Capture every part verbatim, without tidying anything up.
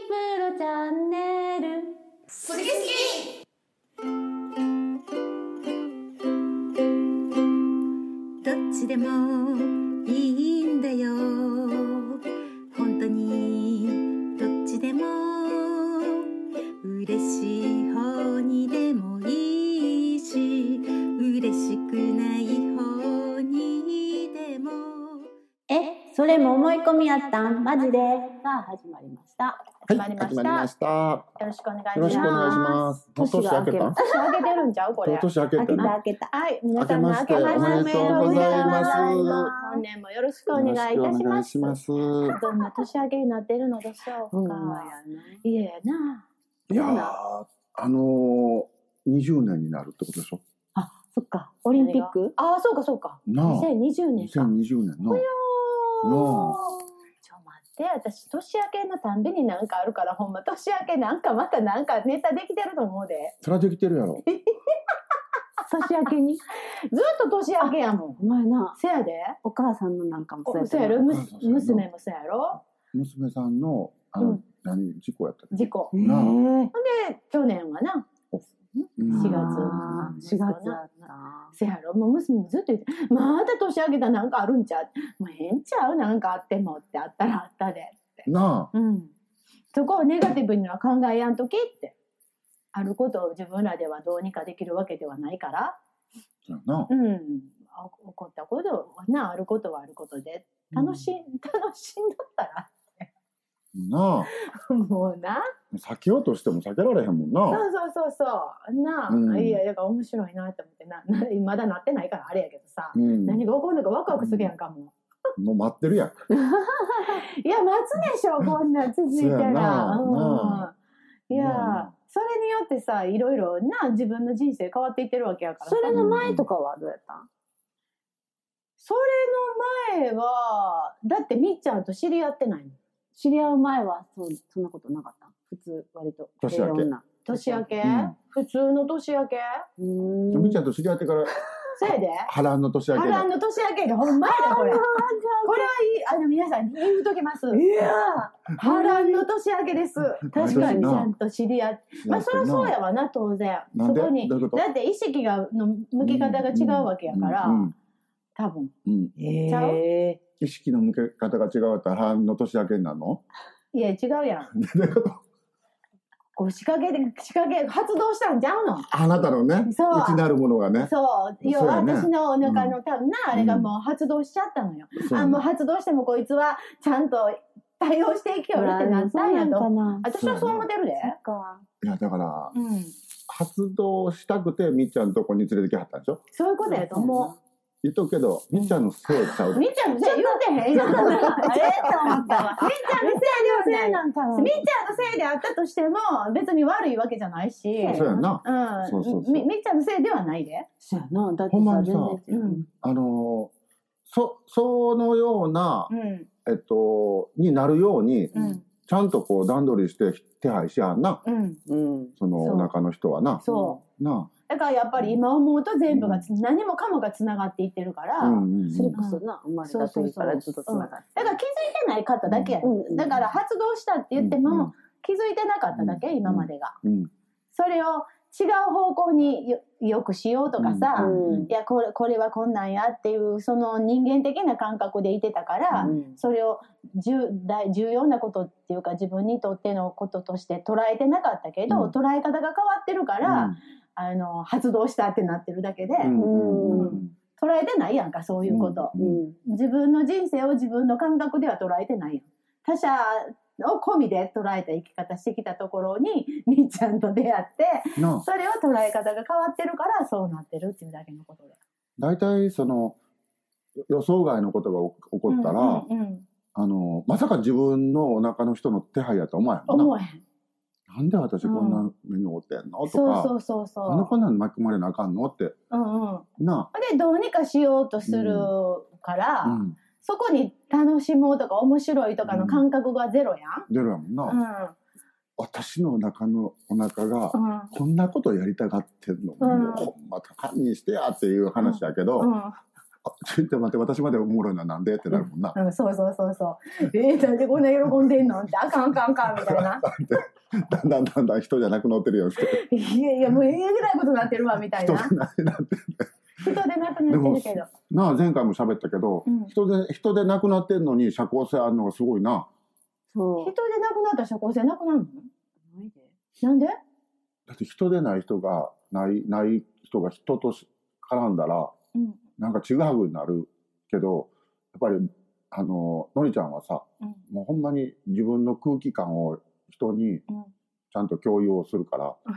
プロチャンネル好き好き。 どっちでもいいんだよ。本当にどっちでも嬉しい方にでもいいし、嬉しくない方にでも。 え、それも思い込みやったんマジでが始まりました始まりました。 始まりました。 よろしくお願いします。 よろしくお願いします。もう年明けた？ 年明けてるんちゃうこれ。 年明けた明けた明けた。はい、皆さん明けましておめでとうございます。 本年もよろしくお願いいたします。 よろしくお願いします。 どんな年明けになってるのでしょうか。いやな。 いやー、あのー、にじゅうねんになるってことでしょ。 あ、そっか。オリンピック？ああ、そうかそうか。 なあ。 にせんにじゅうねんか。 にせんにじゅうねんな。なあ。 ちょ待って、私年明けのたんびになんかあるから、ほんま年明けなんかまたなんかネタできてると思うで。 それはできてるやろ。 年明けにずっと年明けやもん。お前な。せやで。お母さんのなんかもそうやろ。娘もそうやろ。 娘さんのあの、うん、何事故やったっけ？ 事故。 なあ。 ほんで去年はな。しがつ、 しがつだった。 せやろ、もう娘もずっと言って、また年明けたなんかあるんちゃう、もうへんちゃうなんかあってもってあったらあったでって。 なあ。 うん。そこをネガティブには考えやんときって。あることを自分らではどうにかできるわけではないから。 そうやな。 うん。起こったことはな、あることはあることで、楽し、うん、楽しんだったら。 なあ。 もうな。 避けようとしても避けられへんもんな。 そうそうそうそうなあ、うん、いやだから面白いなと思ってな、なまだなってないからあれやけどさ、うん、何が起こるのかワクワクするやんかもう、 もう待ってるやん。 いや待つでしょこんなん続いたら、うん、いやそれによってさいろいろな自分の人生変わっていってるわけやから。それの前とかはどうやったん？それの前はだってみっちゃんと知り合ってないの。知り合う前はそそんなことなかった？普通割と年明け年明け、うん、普通の年明け。 うーんみっちゃんと知り合ってからそれで波乱の年明け。 波乱の年明けでほんまやでこれ。これはいいあの皆さんに言うときます。いや波乱の年明けです。確かにちゃんと知り合って、まあそりゃそうやわな当然。そこにだって意識がの向き方が違うわけやから、うんうん、多分。うん、ちゃう？ 意識の向け方が違うったら波乱の年明けになるの？いや違うやん。こう仕掛けで仕掛け発動したんちゃうの？ あなたのね、内なるものがね。 そう、要は私のお腹の多分な、あれがもう発動しちゃったのよ。あもう発動してもこいつはちゃんと対応していきよるってなったんやと。私はそう思ってるで。 いやだから発動したくてみっちゃんのとこに連れてきはったんでしょ？ そういうことやと思う。 言っとくけど、みっちゃんのせいちゃう。 みっちゃんのせい言うてへんやん。あれと思ったわ。みっちゃんのせいなんかみっちゃんのせいであったとしても別に悪いわけじゃないし。 そうやな。 うん。みっちゃんのせいではないで。 そうやな。だってほんまにさ、あのそそのようなえっとになるようにちゃんとこう段取りして手配しはんな。そのお腹の人はな。 そうな。だからやっぱり今思うと全部が、うん、何もかもがつながっていってるから、 うんうん、それこそな、生まれた時からずっとつながって、 だから気づいてないかっただけや、うん、だから発動したって言っても、うん、気づいてなかっただけ、今までが、うん、それを違う方向に よ, よくしようとかさ、うん、いやこれ、これはこんなんやっていうその人間的な感覚でいてたから、うん、それを 重, 大重要なことっていうか自分にとってのこととして捉えてなかったけど、うん、捉え方が変わってるから、うんあの発動したってなってるだけで、うんうん、捉えてないやんかそういうこと、うんうん、自分の人生を自分の感覚では捉えてないやん。他者を込みで捉えた生き方してきたところにみっちゃんと出会ってそれを捉え方が変わってるからそうなってるっていうだけのことで、 だいたいその予想外のことが起こったら、うんうんうん、あのまさか自分のお腹の人の手配やと思わへんもんな。思えへん。なんで私こんな目に遭ってんの、うん、とかそうそうそうそうなんでこんなに巻き込まれなあかんのって、うんうん、なでどうにかしようとするから、うん、そこに楽しもうとか面白いとかの感覚がゼロやん、 ゼロやもんな、うん、私の中のお腹がこんなことやりたがってんの、うん、もうほんま堪忍してやっていう話やけど、うんうんちょっと待って、私までおもろいのはなんでってなるもんな。 うん、そうそうそうそう。えー、なんでこんな喜んでんのってあかんあかんあかんみたいな。 だんだんだんだん人じゃなくなってるよって。 いやいや、もうええぐらいことになってるわみたいな。 人でなくなってる。 人でなくなってるけど。 なあ、前回も喋ったけど、うん、人で、人でなくなってんのに社交性あるのがすごいな。 そう。人でなくなったら社交性なくなるの？なんで？ だって人でない人が、ない、ない人が人と絡んだら、うん、なんかちぐはぐになるけど、やっぱり、あの、のりちゃんはさ、うん、もうほんまに自分の空気感を人にちゃんと共有をするから。うん、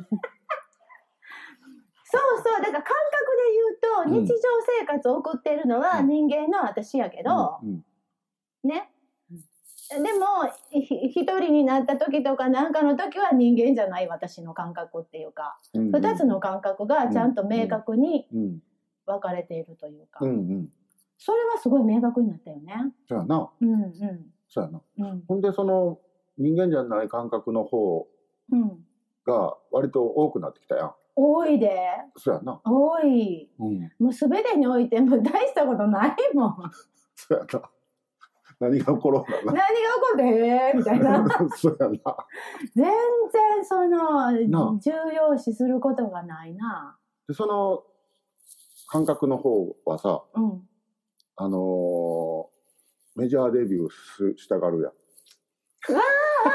そうそう、だから感覚で言うと、日常生活を送ってるのは人間の私やけど、うんうん、ね。でも一人になった時とかなんかの時は人間じゃない私の感覚っていうか、うんうん、ふたつの感覚がちゃんと明確に分かれているというか、うんうん、それはすごい明確になったよね。 そうやな。うんうん。そうやな。うん、ほんでその人間じゃない感覚の方が割と多くなってきたやん。 多いで。 そうやな。 多い。うん、もう全てにおいてもう大したことないもん。 そうやな。何が起ころうかな。 何が起こるへーみたいな。 そうやな。 全然その重要視することがないな。 でその感覚の方はさ、うん、あのー、メジャーデビューしたがるやん。うわ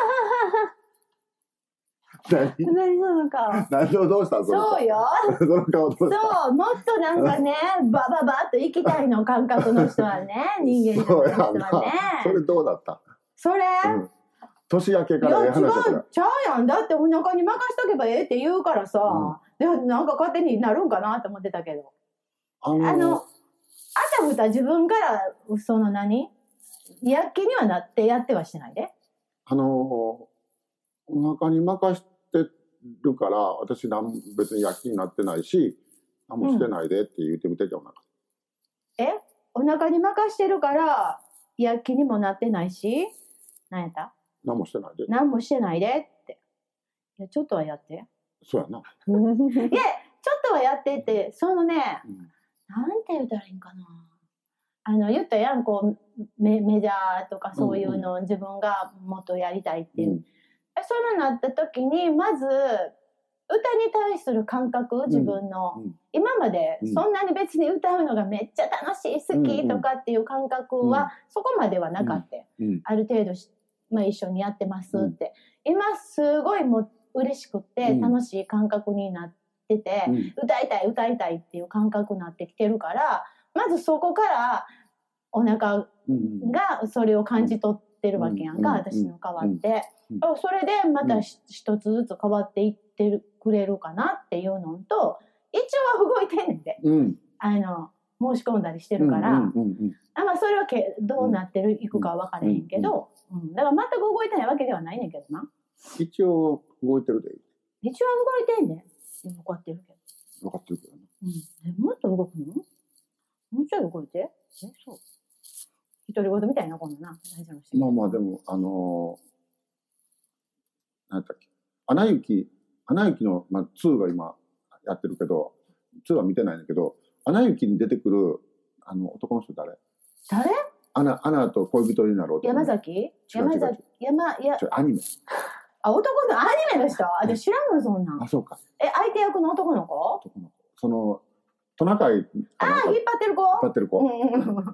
何何その顔。 何をどうしたんそうよ。 その顔どうした。 そう、もっとなんかね、バババッと生きたいの感覚の人はね、人間の人はね。 それどうだった？ それ、 うん、年明けからええ話だった。 いや違う、ちゃうやん。だってお腹に任しとけばええって言うからさ、うん、でなんか勝手になるんかなって思ってたけど。あのー、あの、あたふた自分からその何やっ気にはなってやってはしてないで。 あのー、お腹に任してるから私なん別に躍起になってないし何もしてないでって言ってみてじゃん、うん、 えお腹に任してるから躍起にもなってないし何やった何もしてないで何もしてないでっていやちょっとはやってそうやないやちょっとはやってってそのね、うん、なんて言うたらいいんかなあの言ったやんこう メ, メジャーとかそういうのを自分がもっとやりたいっていう、うんそうなった時にまず歌に対する感覚自分の、うんうん、今までそんなに別に歌うのがめっちゃ楽しい好きとかっていう感覚はそこまではなかった、うんうん、ある程度、まあ、一緒にやってますって、うん、今すごいもう嬉しくて楽しい感覚になってて、うん、歌いたい歌いたいっていう感覚になってきてるからまずそこからお腹がそれを感じ取ってるわけやんか、うんうん、私の代わって。うん、それでまた一つずつ変わっていってるくれるかなっていうのと一応は動いてんねんで、うん、あの申し込んだりしてるから、うんうんうんうん、あまあ、それはけどうなってるいくかは分からへんけど、うんうんうん、だから全く動いてないわけではないねんけどな一応動いてるで一応動いてんねん分かってるけど分かってるけどね、 うん、もっと動くのもうちょい動いてえそう独り言みたいなこんなな大事な人まあまあでもあのー何だっけアナ雪アナ雪の、まあ、ツーが今やってるけどツーは見てないんだけどアナ雪に出てくるあの男の人誰誰アナアナと恋人になる男山崎山崎山いやアニメあ男のアニメの人あで知らんのそんなんあそうかえ相手役の男の子男の子そのトナカイああ引っ張ってる子引っ張ってる子、うん、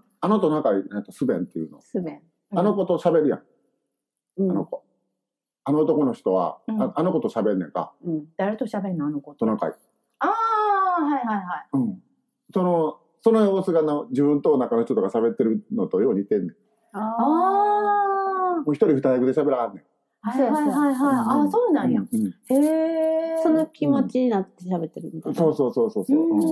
あのトナカイスベンっていうのスベン、 うん、あの子と喋るやん、うん、あの子あの男の人は、うん、あ, あの子と喋んねんか、 うん、誰と喋んのあの子トナカイああはいはいはい、 うん、そのその様子がの自分と中の人とか喋ってるのとよう似てんねんああもう一人二役で喋らんねんはいはいはいはい、うん、あそうなんや、うんうん、へえその気持ちになって喋ってるみたいな、 うん、そうそうそうそう、うん、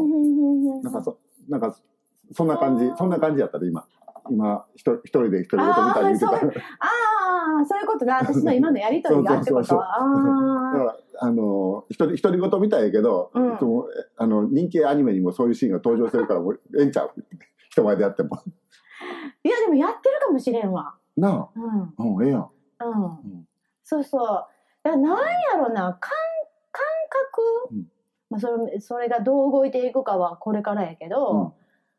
なんかそなんかそんな感じそんな感じやったで今今一人一人で一人ごとみたいに言ってたああそういうことだ私の今のやりとりがってことだからあの一人一人ごとみたいやけど、うん、あの人気アニメにもそういうシーンが登場してるからもうええんちゃう人前でやってもいやでもやってるかもしれんわなあうん、うん、ええやん、うん、 うん、そうそうだからなんやろな感感覚、うんまあ、それそれがどう動いていくかはこれからやけど、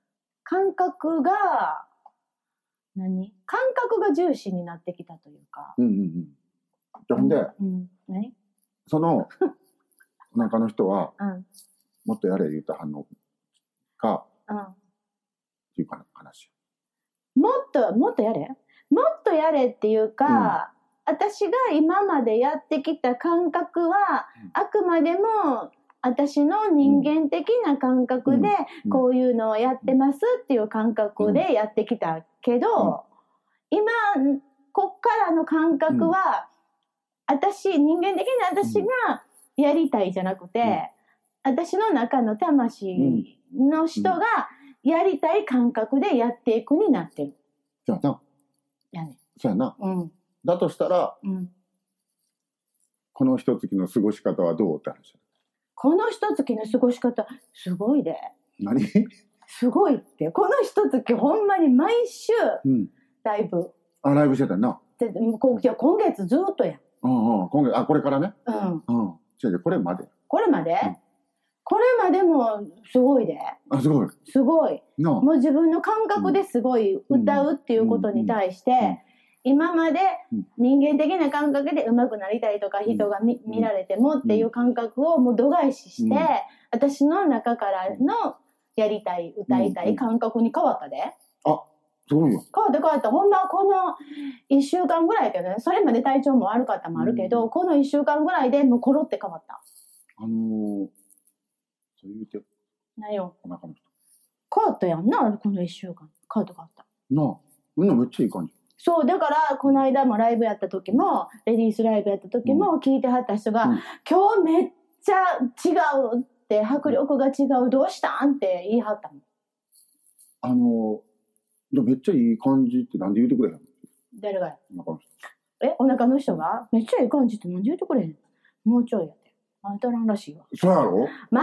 感覚が何感覚が重視になってきたというか。 うんうんうん。じゃほんで、うん、何そのお腹の人は、うん、もっとやれ言った反応か、うん、っていうか話。 もっともっとやれもっとやれっていうか、うん、私が今までやってきた感覚は、うん、あくまでも私の人間的な感覚で、うん、こういうのをやってますっていう感覚でやってきたけど、うん、今こっからの感覚は、うん、私人間的な私がやりたいじゃなくて、うん、私の中の魂の人がやりたい感覚でやっていくになってる。 そうやな。 やね。 そうやな。うん、だとしたら、うん、この一月の過ごし方はどうって話。 この一月の過ごし方すごいで。 何？ すごいってこの一月ほんまに毎週ライブ。うん、 あライブしてたな。 で今月ずっとやん。 うんうん今月あこれからね。うん。うん。じゃあこれまで。 これまで？うん、これまでもすごいで。 あすごい。 すごい。もう自分の感覚ですごい歌うっていうことに対して。うんうんうん今まで人間的な感覚で上手くなりたいとか人が 見, 見られてもっていう感覚をもう度外視して、うん、私の中からのやりたい歌いたい感覚に変わったで。 あ、すごいよ。 変わった変わった。ほんまこのいっしゅうかんぐらいやけどね。それまで体調も悪かったもあるけど、うん、このいっしゅうかんぐらいでもうコロって変わった。 あのー、そう言うて。 何よ。 お腹の人。 変わったやんな、このいっしゅうかん。変わった変わった。 なあ、みんなめっちゃいい感じ。 そうだからこの間もライブやった時もレディースライブやった時も聞いてはった人が、うん、今日めっちゃ違うって迫力が違うどうしたんって言いはったの。 あのめっちゃいい感じってなんで言うてくれへんの？ 誰が？お腹の人。えお腹の人がめっちゃいい感じってなんで言うてくれへんの？もうちょいやってあんたらんらしいわ。 そうやろ？ マジ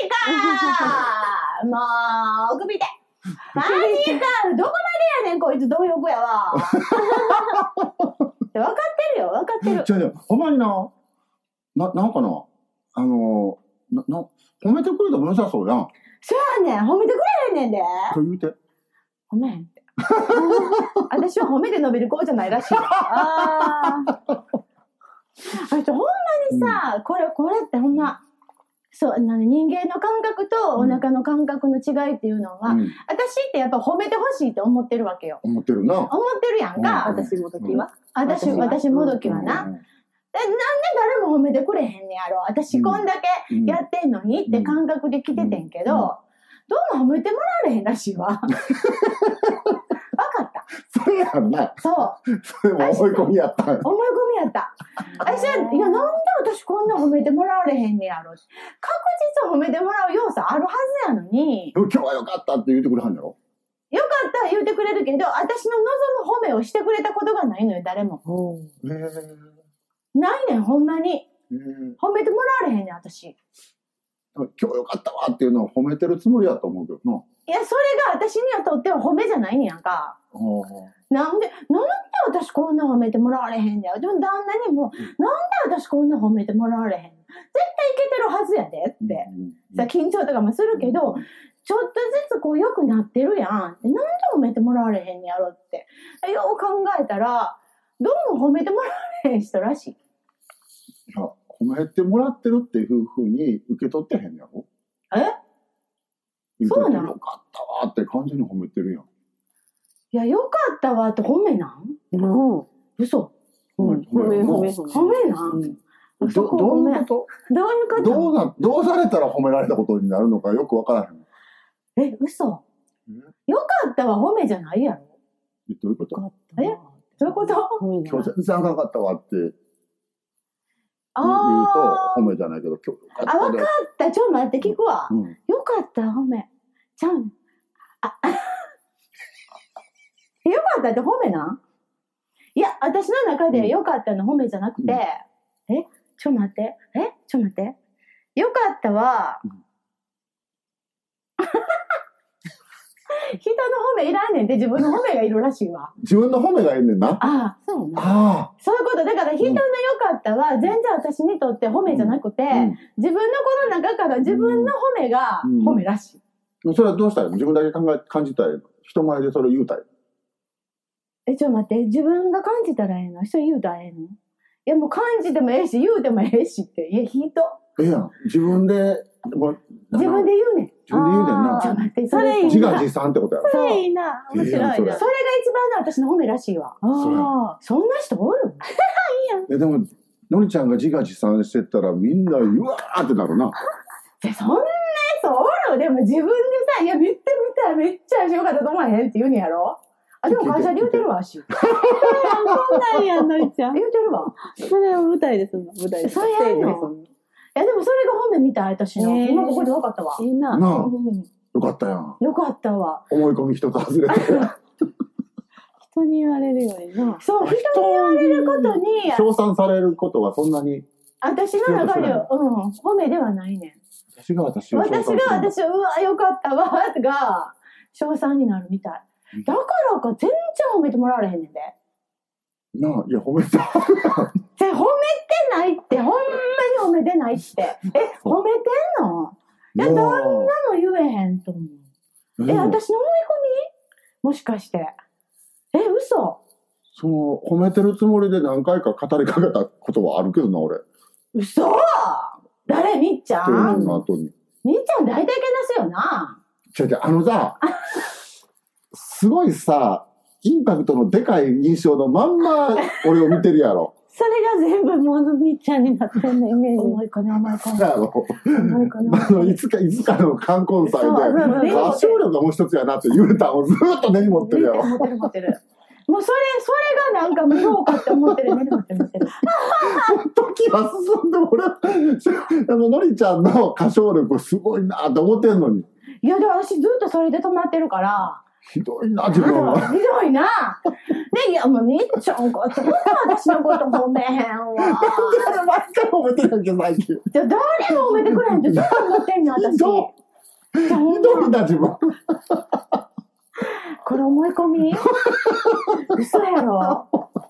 かーもう首でマジかどこまでやねんこいつ貪欲やわ分かってるよ分かってる。 じゃあじゃあほんまになななんかなあのなな褒めてくれたも良さそうやん。 そうやねん褒めてくれへんねんで。 そう言うて褒めへんって私は褒めて伸びる子じゃないらしい。あああいつほんまにさ、うん、これこれってほんまそうな人間の感覚とお腹の感覚の違いっていうのは、うん、私ってやっぱ褒めてほしいって思ってるわけよ。 思ってるな。 思ってるやんか。 うん、私もどきは。 私私もどきはな。うん、でなんで誰も褒めてくれへんねやろ。私こんだけやってんのにって感覚で来ててんけど、どうも褒めてもらわれへんらしいわ。分かった。 それやんな。 そう。 それも思い込みやった。思い込みやった。私は、いや、なんで私こんな褒めてもらわれへんねやろ。確実褒めてもらう要素あるはずやのに。 今日はよかったって言ってくれはんやろ。 よかった言ってくれるけど、私の望む褒めをしてくれたことがないのよ、誰も。へー。ないねん、ほんまに。褒めてもらわれへんねん、私。 今日よかったわっていうのを褒めてるつもりやと思うけどな。 いや、それが私にはとっては褒めじゃないねやんか。なんで、なんで私こんな褒めてもらわれへんねや。でも旦那にも、なんで私こんな褒めてもらわれへんの。絶対いけてるはずやでって。さ、緊張とかもするけど、ちょっとずつこう良くなってるやん。なんで褒めてもらわれへんねやろって。よう考えたら、どうも褒めてもらわれへん人らしい。 いや、褒めてもらってるっていうふうに受け取ってへんやろ。 えそうなの？ よかったわって感じに褒めてるやん。 いや、よかったわって褒めなん？うん。嘘。 褒め、褒め、 褒め。褒めなん？ ど、どういうこと？ どういうこと？ どうな、どうされたら褒められたことになるのかよくわからへん。え、嘘。よかったわ褒めじゃないやろ。 え、どういうこと？ え、どういうこと？ 今日全然あかんかったわって言うと褒めじゃないけど、今日よかった。 あ、わかった。ちょっと待って聞くわ。うん、よかった褒め。ちゃう。あ、よかったって褒めなん？いや、私の中でよかったの褒めじゃなくて、うん、え、ちょっと待って。え、ちょっと待って。よかったは、うん、人の褒めいらんねんって自分の褒めがいるらしいわ。 自分の褒めがいるねんな。 ああ、そうね。ああ。そういうこと。だから人のよかったは全然私にとって褒めじゃなくて、うん、自分のこの中から自分の褒めが褒めらしい。 それはどうしたいの？自分だけ考え感じたいの？人前でそれ言うたい？ え、ちょっと待って、自分が感じたらええの？人言うたらええの？いや、もう感じてもええし、言うてもええしって。いや、人。 ええやん。自分で、 自分で言うねん。 自分で言うねんな。 ちょっと待って、それいいな。 自画自賛ってことやろ。 それいいな。面白いな。それが一番私の褒めらしいわ。ああ。そんな人おる？いいやん。 え、でも、のりちゃんが自画自賛してたらみんな、うわーってなるな。 そんなやつおる？でも自分でさ、いや、見てみたらめっちゃ味よかったと思わへんって言うんやろ？あ、でも会社で言うてるわ、足。そんなんやん、のりちゃん。 言うてるわ。 それを舞台ですんの、舞台で。 そうやんの。いや、でもそれが褒めみたい、私の。今ここで分かったわ。 いいな。 なあ。よかったやん。 よかったわ。 思い込み一つ外れて。 人に言われるよりな。 そう、人に言われることに。 称賛されることはそんなに。 私の中で、うん、褒めではないねん。 私が私を私が私を、うわ、よかったわ、が、称賛になるみたい。だからか、全然褒めてもらわれへんねんで。 なあ、いや、褒めた。 褒めてないって、ほんまに褒めてないって。え、褒めてんの？いや、どんなも言えへんと思う。え、私の思い込み？もしかして。え、嘘？ その、褒めてるつもりで何回か語りかけたことはあるけどな、俺。 嘘？誰？みっちゃん？ の後に。 みっちゃん大体けなすよな。 違う違う、あのさ、すごいさ、インパクトのでかい印象のまんま俺を見てるやろ。 それが全部ものみっちゃんになってんのイメージ。 思いかね、思いかね。 やろ。あの、いつか、いつかの冠婚祭で、歌唱力がもう一つやなって言うたんをずっと根に持ってるやろ。 持ってる持ってる。もうそれ、それがなんか無評価って思ってる、根に持ってる持ってる。 時は進んで、俺、あの、のりちゃんの歌唱力すごいなって思ってんのに。 いや、でも私ずっとそれで止まってるから。 ひどいな、自分は。 ひどいな。ね、いや、もうみっちゃんか、そんな私のこと褒めへんわ。 毎回褒めてるやんけ、最近。 じゃあ誰も褒めてくれへんってずっと思ってんの、私。ひどい。ひどいな、自分。 これ思い込み？嘘やろ。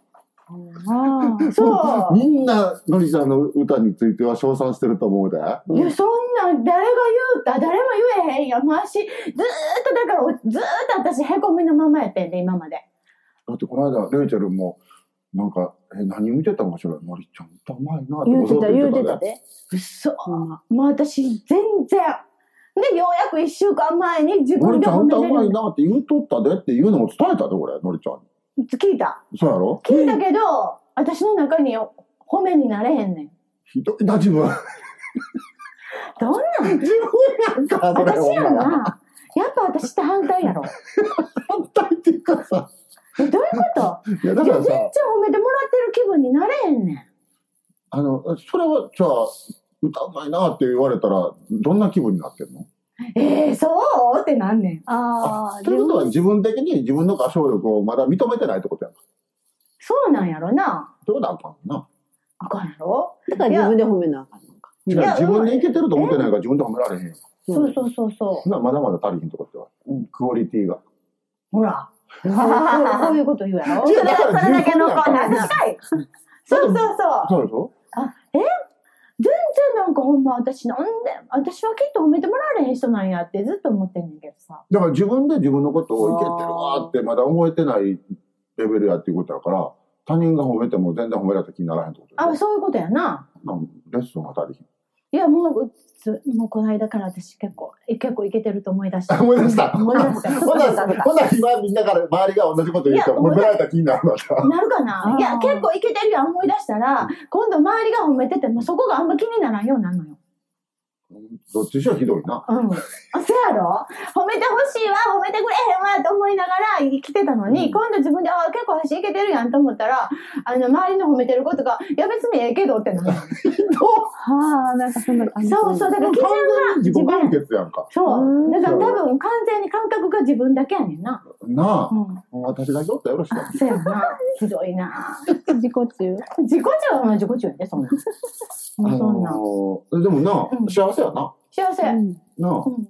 そう。 みんな、のりちゃんの歌については称賛してると思うで。いや、 そんなん誰が言うた？誰も言えへんやん。もう私、ずーっとだから、ずーっと私、へこみのままやってんで、今まで。 だってこの間、レイチェルも、なんか、え、何見てたのかしら？のりちゃん歌うまいなって言うてた、言うてたで。 嘘。もう私、全然。で、ようやく一週間前に自分で褒めれる。 のりちゃん歌うまいなって言うとったでっていうのも伝えたで、俺、のりちゃんに。 聞いた。 そうやろ？ 聞いたけど、私の中に褒めになれへんねん。 ひどいな、自分。 どんなん？ 自分やんか、それ私やな。やっぱ私って反対やろ。 反対っていうかさ。 え、どういうこと？ いや、だからさ。 全然褒めてもらってる気分になれへんねん。 あの、それは、じゃあ、歌うまいなって言われたら、どんな気分になってんの？ えー、そうってなんねん。 ああ。 ということは自分的に自分の歌唱力をまだ認めてないってことやんか。 そうなんやろな。 ということはあかんな。 あかんやろ？ だから自分で褒めなあかんのか。 いや、自分でいけてると思ってないから自分で褒められへんよ。 そうそうそうそう。 まだまだ足りひんってことは。クオリティが。 ほら。こういうこと言うやろ？ いや、だからそれだけの子なんだい。そうそうそう。 そうでしょ？ あ、え？全然なんかほんま私なんで、私はきっと褒めてもらわれへん人なんやってずっと思ってんねんけどさ。 だから自分で自分のことをいけてるわってまだ思えてないレベルやっていうことやから、他人が褒めても全然褒められた気にならへんってことあ、そういうことやな。 レッスンが足りひん。 いや、もう、もうこの間から私結構、結構いけてると思い出した。 思い出した。 思い出した。 ほな、ほな、今みんなから周りが同じこと言うと褒められた気になるわけ。 なるかな？いや、結構いけてるやん思い出したら、今度周りが褒めててもそこがあんま気にならんようになるのよ。 どっちにしろひどいな。 うん。あ、そうやろ？褒めてほしいわ、褒めてくれへんわと思いながら生きてたのに、うん、今度自分で、あ、結構私いけてるやんと思ったら、あの、周りの褒めてることが、いや別にええけどってなる。 はあ、なんかそんな感じ。 そうそう、だから基準が自己完結やんか。 そう。だから多分完全に感覚が自分だけやねんな。 なあ。うん、私だけおったらよろしかった。 そうやな。ひどいな。 自己中自己中は自己中やで、そんな。もうそんな。 あのー、でもな、うん、幸せやな。 幸せ。うん、 なあ。 うん、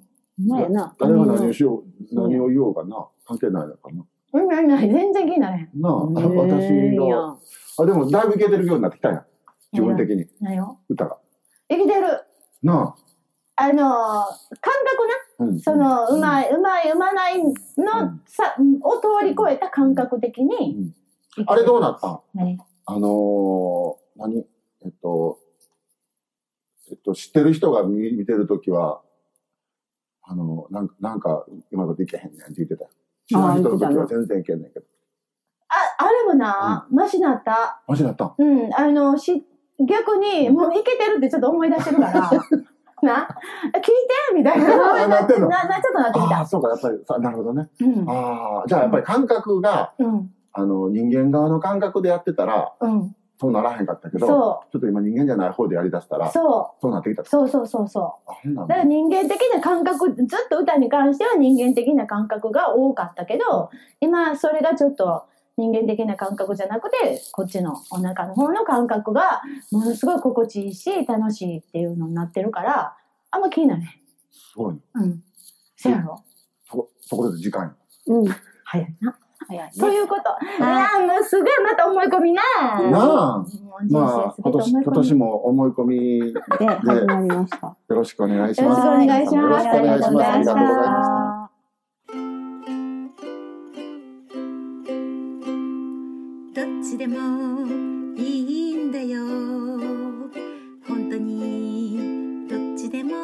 やな。 誰が何をしよう、何を言おうかな。関係ないのかな。 うん、ないない。全然気になれへん。 なあ、私の。あ、でもだいぶいけてるようになってきたやん。自分的に。 なよ。 歌が。 いけてる。 なあ。あのー、感覚な。 うん、そのうまいうまいうまないのさ、うん、を通り越えた感覚的に、 うん、あれどうなったん？何？あのー、何えっとえっと知ってる人が 見, 見てるときはあのなんかなんか今のできへんねんって言ってたよ。知らん人のときは全然いけんねんけど。 ああれもな、うん、マシなった。 マシなった。 うんあのし逆にもういけてるってちょっと思い出してるから。な聞いてみたいな。 なってんの？ な、な、ちょっとなってきた。 ああ、そうか、やっぱり、さなるほどね。うん、ああ、じゃあやっぱり感覚が、うん、あの、人間側の感覚でやってたら、うん、そうならへんかったけど、そうちょっと今人間じゃない方でやりだしたら、そう。そうなってきた。 そうそうそうそう。だから人間的な感覚、ずっと歌に関しては人間的な感覚が多かったけど、今それがちょっと、人間的な感覚じゃなくてこっちのお腹の方の感覚がものすごい心地いいし楽しいっていうのになってるからあんま気になれへん。 すごいね。 うんせやろ。 そそこで時間うん早いな早いね。ということ、はい、いやもうすごいまた思い込みななあまあ今年今年も思い込みで始まりました。よろしくお願いします。 よろしくお願いします。 ありがとうございました。 どっちでもいいんだよ本当にどっちでも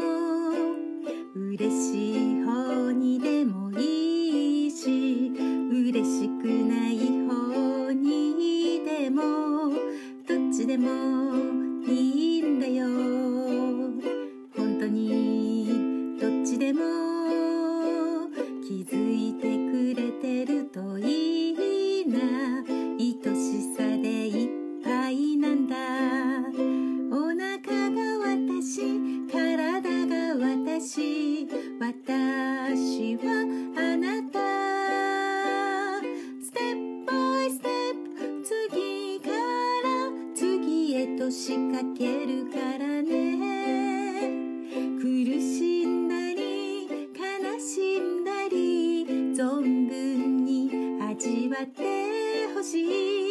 嬉しい方にでもいいし嬉しくない方にでもどっちでもいいんだよ本当にどっちでも気づいてくれてるといいな愛しさでいっぱいなんだお腹が私体が私私はあなたステップバイステップ次から次へと仕掛けるからね苦しんだり悲しんだり存分に味わってほしい